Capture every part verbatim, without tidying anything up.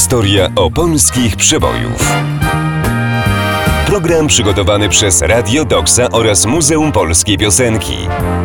Historia opolskich przebojów. Program przygotowany przez Radio Doksa oraz Muzeum Polskiej Piosenki.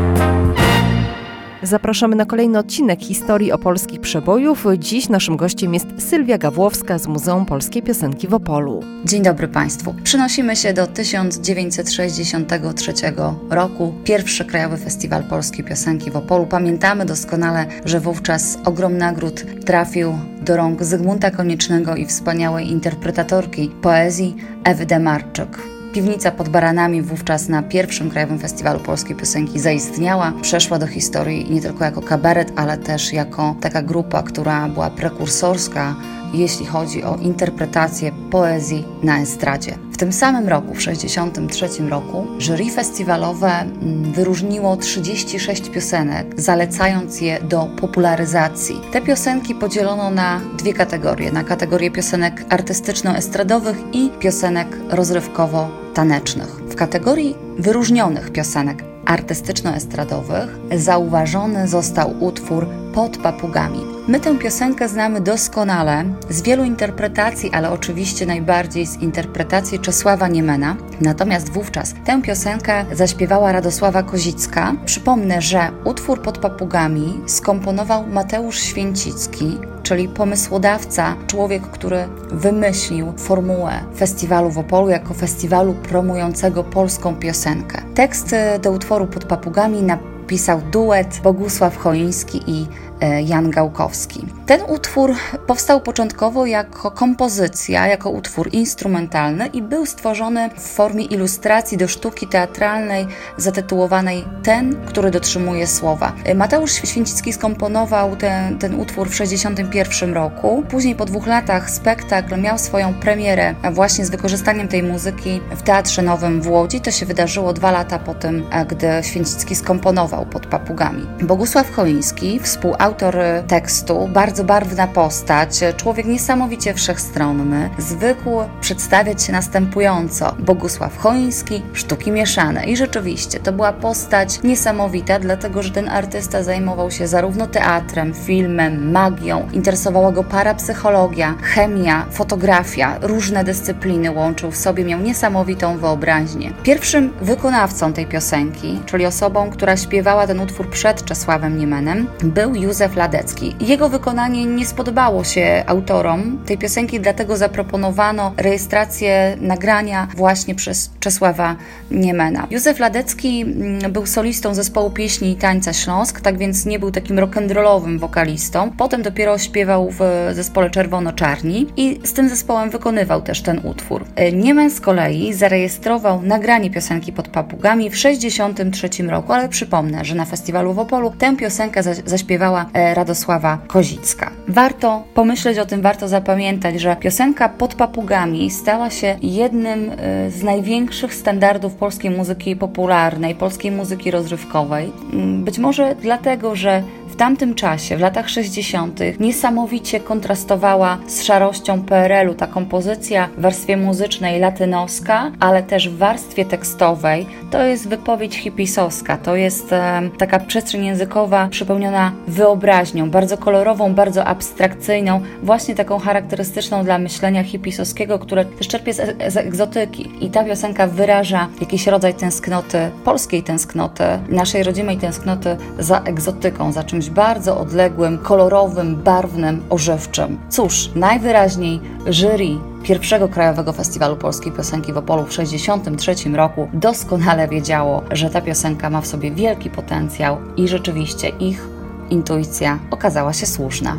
Zapraszamy na kolejny odcinek Historii opolskich przebojów. Dziś naszym gościem jest Sylwia Gawłowska z Muzeum Polskiej Piosenki w Opolu. Dzień dobry Państwu. Przenosimy się do tysiąc dziewięćset sześćdziesiątego trzeciego roku. Pierwszy Krajowy Festiwal Polskiej Piosenki w Opolu. Pamiętamy doskonale, że wówczas ogrom nagród trafił do rąk Zygmunta Koniecznego i wspaniałej interpretatorki poezji Ewy Demarczyk. Piwnica pod Baranami wówczas na pierwszym Krajowym Festiwalu Polskiej Piosenki zaistniała, przeszła do historii nie tylko jako kabaret, ale też jako taka grupa, która była prekursorska, jeśli chodzi o interpretację poezji na estradzie. W tym samym roku, w sześćdziesiątym trzecim roku, jury festiwalowe wyróżniło trzydzieści sześć piosenek, zalecając je do popularyzacji. Te piosenki podzielono na dwie kategorie, na kategorię piosenek artystyczno-estradowych i piosenek rozrywkowo-tanecznych. W kategorii wyróżnionych piosenek artystyczno-estradowych zauważony został utwór Pod papugami. My tę piosenkę znamy doskonale z wielu interpretacji, ale oczywiście najbardziej z interpretacji Czesława Niemena. Natomiast wówczas tę piosenkę zaśpiewała Radosława Kozicka. Przypomnę, że utwór Pod papugami skomponował Mateusz Święcicki, czyli pomysłodawca, człowiek, który wymyślił formułę festiwalu w Opolu jako festiwalu promującego polską piosenkę. Tekst do utworu Pod papugami napisał duet Bogusław Choiński i Jan Gałkowski. Ten utwór powstał początkowo jako kompozycja, jako utwór instrumentalny i był stworzony w formie ilustracji do sztuki teatralnej zatytułowanej Ten, który dotrzymuje słowa. Mateusz Święcicki skomponował ten, ten utwór w sześćdziesiątym pierwszym roku. Później po dwóch latach spektakl miał swoją premierę właśnie z wykorzystaniem tej muzyki w Teatrze Nowym w Łodzi. To się wydarzyło dwa lata po tym, gdy Święcicki skomponował Pod papugami. Bogusław Choiński, współautor Autor tekstu, bardzo barwna postać, człowiek niesamowicie wszechstronny, zwykł przedstawiać się następująco: Bogusław Choiński, sztuki mieszane. I rzeczywiście to była postać niesamowita, dlatego że ten artysta zajmował się zarówno teatrem, filmem, magią, interesowała go parapsychologia, chemia, fotografia, różne dyscypliny łączył w sobie, miał niesamowitą wyobraźnię. Pierwszym wykonawcą tej piosenki, czyli osobą, która śpiewała ten utwór przed Czesławem Niemenem, był Józef Ladecki. Jego wykonanie nie spodobało się autorom tej piosenki, dlatego zaproponowano rejestrację nagrania właśnie przez Czesława Niemena. Józef Ladecki był solistą zespołu pieśni i tańca Śląsk, tak więc nie był takim rock'n'rollowym wokalistą. Potem dopiero śpiewał w zespole Czerwono-Czarni i z tym zespołem wykonywał też ten utwór. Niemen z kolei zarejestrował nagranie piosenki Pod papugami w sześćdziesiątym trzecim roku, ale przypomnę, że na festiwalu w Opolu tę piosenkę zaśpiewała Radosława Kozicka. Warto pomyśleć o tym, warto zapamiętać, że piosenka Pod papugami stała się jednym z największych standardów polskiej muzyki popularnej, polskiej muzyki rozrywkowej. Być może dlatego, że w tamtym czasie, w latach sześćdziesiątych, niesamowicie kontrastowała z szarością P R L u ta kompozycja w warstwie muzycznej latynoska, ale też w warstwie tekstowej. To jest wypowiedź hipisowska, to jest e, taka przestrzeń językowa przepełniona wyobraźnią, bardzo kolorową, bardzo abstrakcyjną, właśnie taką charakterystyczną dla myślenia hipisowskiego, które też czerpie z, z egzotyki. I ta piosenka wyraża jakiś rodzaj tęsknoty, polskiej tęsknoty, naszej rodzimej tęsknoty za egzotyką, za czymś bardzo odległym, kolorowym, barwnym, ożywczym. Cóż, najwyraźniej jury pierwszego Krajowego Festiwalu Polskiej Piosenki w Opolu w sześćdziesiątym trzecim roku doskonale wiedziało, że ta piosenka ma w sobie wielki potencjał i rzeczywiście ich intuicja okazała się słuszna.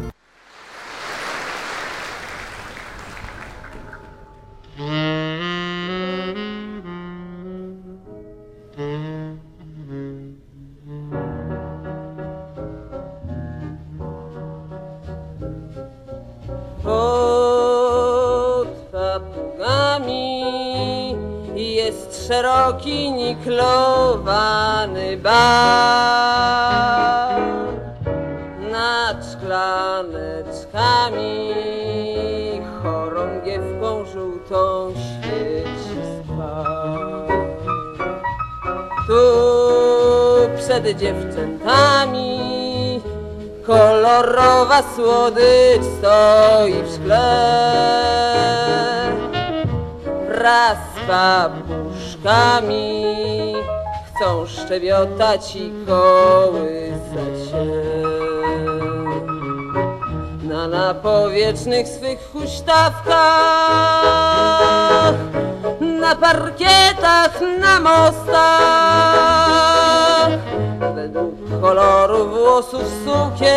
Szeroki, niklowany bar nad szklaneczkami, chorągiewką żółtą świeci spał. Tu przed dziewczętami kolorowa słodycz stoi w szkle wraz z papuszkami, chcą szczebiotać i kołysać się. Na napowiecznych swych huśtawkach, na parkietach, na mostach, według koloru włosów sukien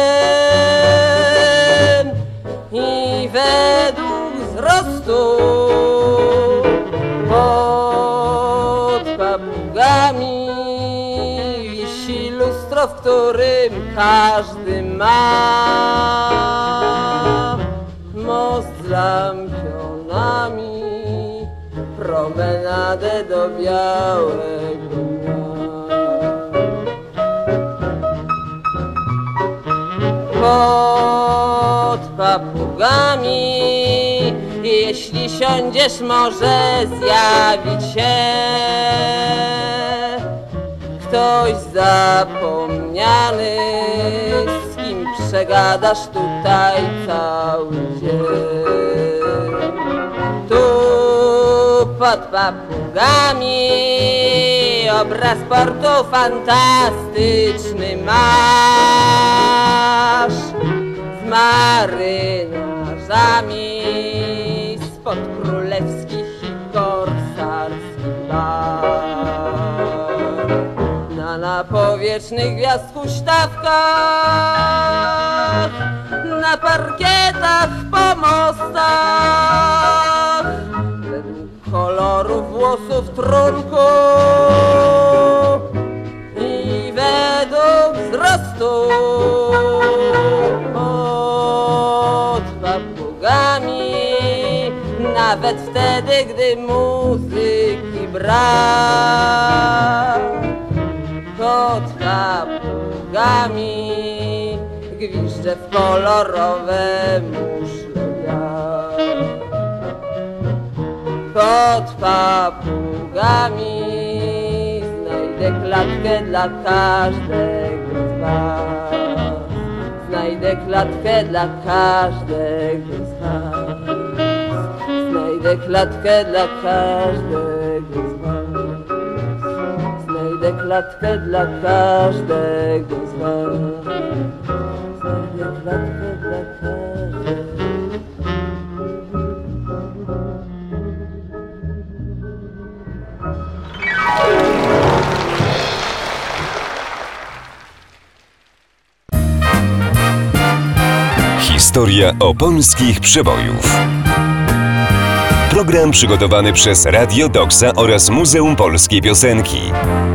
i według wzrostu pod papugami wisi lustro, w którym każdy ma most z lampionami, promenadę do białego dnia. Pod papugami, jeśli siądziesz, może zjawić się ktoś zapomniany, z kim przegadasz tutaj cały dzień. Tu pod papugami obraz portu fantastyczny masz, z marynarzami spod królewskich i korsarskich barw. Na napowiecznych gwiazd huśtawkach, na parkietach, po mostach, według koloru włosów trunku i według wzrostu pod papugami, nawet wtedy, gdy muzyki brak. Pod papugami gwizdże w kolorowe muszle wiatr. Pod papugami znajdę klatkę dla każdego z was. Znajdę klatkę dla każdego z was. Znajdę klatkę dla każdego z was. Znajdę klatkę dla każdego z was. Znajdę klatkę dla każdego. Historia opolskich przebojów. Program przygotowany przez Radio Doksa oraz Muzeum Polskiej Piosenki.